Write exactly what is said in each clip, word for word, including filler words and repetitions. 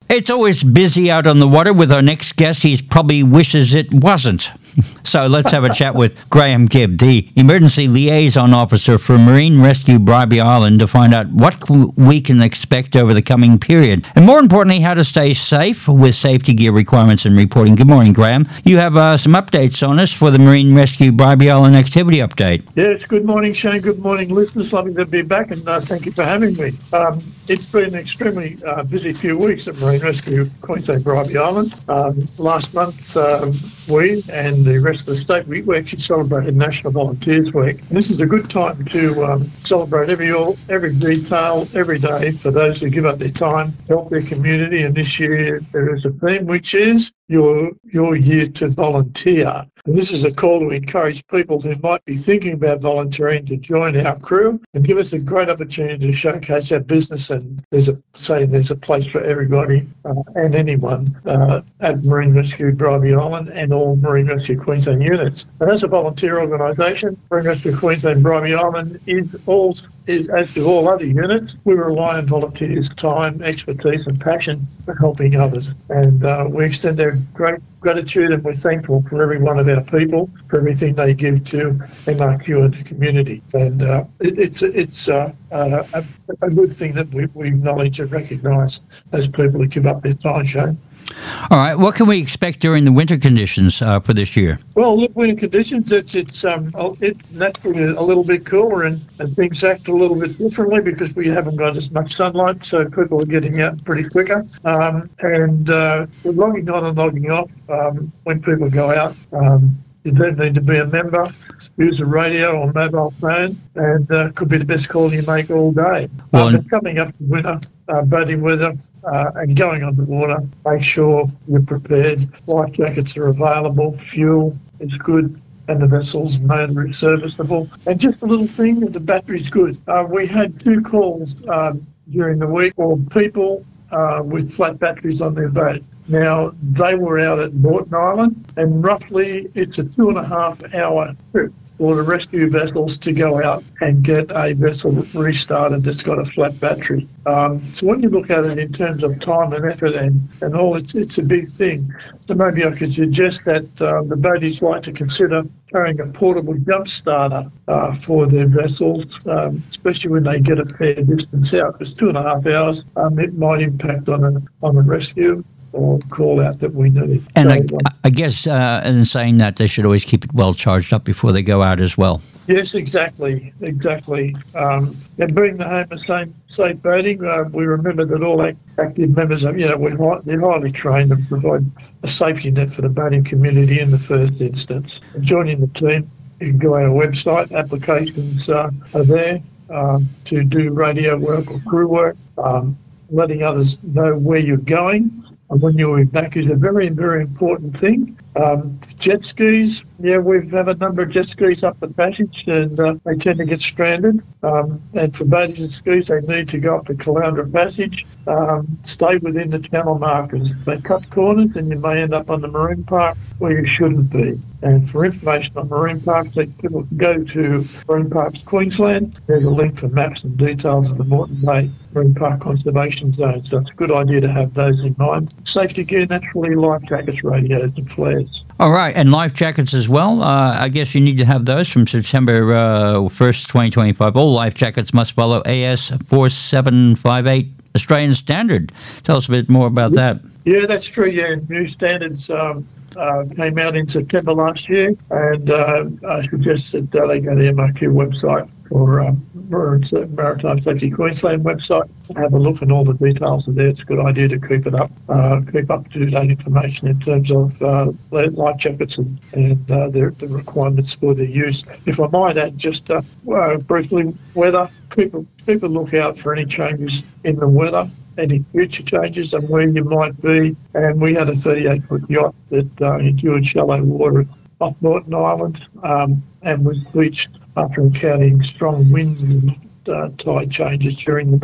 It's always busy out on the water with our next guest. He probably wishes it wasn't. So let's have a chat with Graham Gibb, the Emergency Liaison Officer for Marine Rescue Bribie Island, to find out what we can expect over the coming period. And more importantly, how to stay safe with safety gear requirements and reporting. Good morning, Graham. You have uh, some updates on us for the Marine Rescue Bribie Island activity update. Yes, good morning, Shane. Good morning, listeners. Lovely to be back, and uh, thank you for having me. Um, it's been an extremely uh, busy few weeks at Marine Rescue Queensland Bribie Island. Um, last month, um, we and the rest of the state, we, we actually celebrated National Volunteers Week. And this is a good time to um, celebrate every every detail, every day for those who give up their time, help their community. And this year there is a theme which is your your year to volunteer. And this is a call to encourage people who might be thinking about volunteering to join our crew and give us a great opportunity to showcase our business. And there's a say there's a place for everybody uh, and anyone uh, at Marine Rescue Bribie Island and all Marine Rescue Queensland units. And as a volunteer organisation, Marine Rescue Queensland Bribie Island is all is as do all other units. We rely on volunteers' time, expertise, and passion for helping others. And uh, we extend our great gratitude, and we're thankful for every one of our people for everything they give to M R Q and the community. And uh, it, it's it's uh, uh, a, a good thing that we, we acknowledge and recognise those people who give up their time, Shane. All right, what can we expect during the winter conditions uh, for this year? Well, look, winter conditions, it's it's um it's naturally a little bit cooler, and, and things act a little bit differently because we haven't got as much sunlight, so people are getting out pretty quicker. Um, and uh, we're logging on and logging off um, when people go out. Um, You don't need to be a member, use a radio or mobile phone, and uh, could be the best call you make all day. Well, um, but coming up to winter, uh, boating weather, uh, and going on the water, make sure you're prepared. Life jackets are available, fuel is good, and the vessel's motor is serviceable. And just a little thing, the battery's good. Uh, we had two calls um, during the week for people uh, with flat batteries on their boat. Now, they were out at Moreton Island, and roughly it's a two and a half hour trip for the rescue vessels to go out and get a vessel restarted that's got a flat battery. Um, so when you look at it in terms of time and effort and, and all, it's it's a big thing. So maybe I could suggest that uh, the boaties like to consider carrying a portable jump starter uh, for their vessels, um, especially when they get a fair distance out, because two and a half hours, um, it might impact on a, on a rescue or call out that we need. And so, I, um, I guess uh, in saying that, they should always keep it well charged up before they go out as well. Yes, exactly, exactly. Um, and being the home of safe, safe boating, uh, we remember that all active members, are, you know, we're high, they're highly trained and provide a safety net for the boating community in the first instance. And joining the team, you can go on our website. Applications uh, are there um, to do radio work or crew work. Um, letting others know where you're going and when you'll be back is a very, very important thing. Um, jet skis, yeah, we have a number of jet skis up the passage, and uh, they tend to get stranded. Um, and for boaties and skis, they need to go up the Caloundra Passage, um, stay within the channel markers. If they cut corners, then you may end up on the marine park where you shouldn't be. And for information on marine parks, people can go to Marine Parks Queensland. There's a link for maps and details of the Moreton Bay Marine Park Conservation Zone. So it's a good idea to have those in mind. Safety gear, naturally, life jackets, radios and flares. All right, and life jackets as well. Uh, I guess you need to have those from September uh, first, twenty twenty-five. All life jackets must follow A S four seven five eight Australian Standard. Tell us a bit more about that. Yeah, that's true. Yeah, new standards um, uh, came out in September last year, and uh, I suggest that uh, they go to the M R Q website or um, Maritime Safety Queensland website and have a look, and all the details are there. It's a good idea to keep it up, uh, keep up to date information in terms of uh, life jackets and, and uh, the, the requirements for their use. If I might add, just uh, uh, briefly, weather. People, people look out for any changes in the weather, any future changes and where you might be. And we had a thirty-eight foot yacht that uh, endured shallow water off Moreton Island um, and was beached after encountering strong winds and uh, tide changes during the night.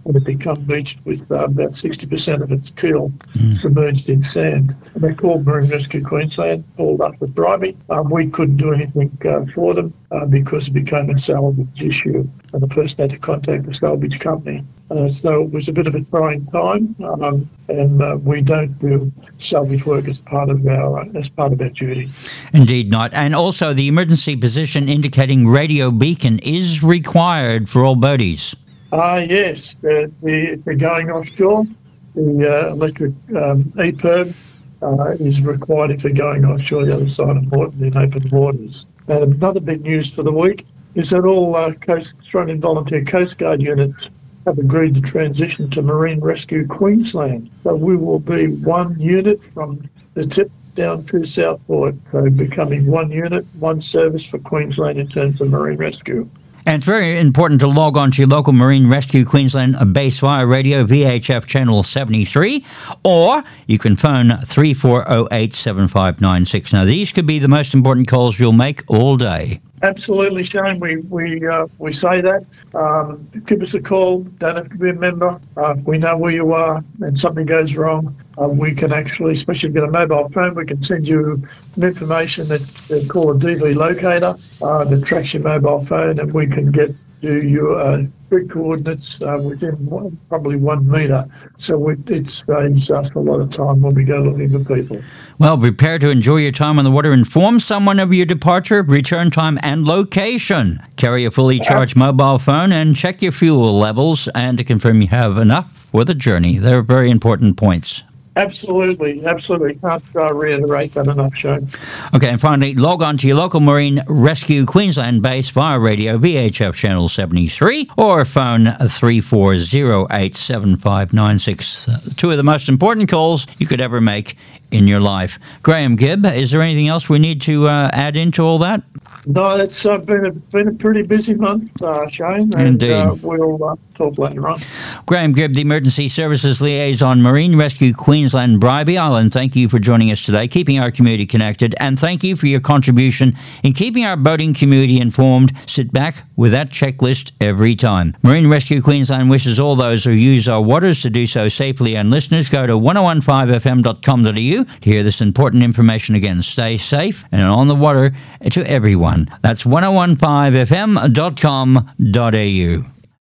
and it become beached with uh, about sixty percent of its keel mm. submerged in sand. And they called Marine Rescue Queensland, called up with Bribie. Um, we couldn't do anything uh, for them uh, because it became a salvage issue, and the person had to contact the salvage company. Uh, so it was a bit of a trying time, um, and uh, we don't do salvage work as part of our uh, as part of our duty. Indeed not. And also the emergency position indicating radio beacon is required for all boaties. Ah, uh, yes. Uh, the, if they're going offshore, the uh, electric um, E P I R B uh, is required if they're going offshore the other side of Moreton in open waters. And another big news for the week is that all uh, Coast, Australian Volunteer Coast Guard units have agreed to transition to Marine Rescue Queensland. So we will be one unit from the tip down to Southport, so becoming one unit, one service for Queensland in terms of marine rescue. And it's very important to log on to your local Marine Rescue Queensland base via radio, V H F channel seventy-three, or you can phone three four zero eight, seven five nine six. Now, these could be the most important calls you'll make all day. Absolutely, Shane. We we uh, we say that. Um, give us a call. Don't have to be a member. Uh, we know where you are, and something goes wrong. Uh, we can actually, especially if you've got a mobile phone, we can send you some information that they call a D V locator uh, that tracks your mobile phone, and we can get you your uh, grid coordinates uh, within one, probably one metre. So it, it saves us a lot of time when we go looking for people. Well, prepare to enjoy your time on the water. Inform someone of your departure, return time, and location. Carry a fully charged mobile phone and check your fuel levels and to confirm you have enough for the journey. They're very important points. Absolutely, absolutely. Can't uh, reiterate that enough, Shane. Okay, and finally, log on to your local Marine Rescue Queensland base via radio, V H F channel seventy-three, or phone three four zero eight, seven five nine six. Uh, two of the most important calls you could ever make in your life. Graham Gibb, is there anything else we need to uh, add into all that? No, it's uh, been, a, been a pretty busy month, uh, Shane. And, Indeed. Uh, we'll uh, talk later on. Graham Gibb, the Emergency Services Liaison, Marine Rescue Queensland, Bribie Island, thank you for joining us today, keeping our community connected, and thank you for your contribution in keeping our boating community informed. Sit back with that checklist every time. Marine Rescue Queensland wishes all those who use our waters to do so safely, and listeners, go to ten fifteen f m dot com dot a u to hear this important information again. Stay safe and on the water to everyone. That's ten fifteen f m dot com dot a u.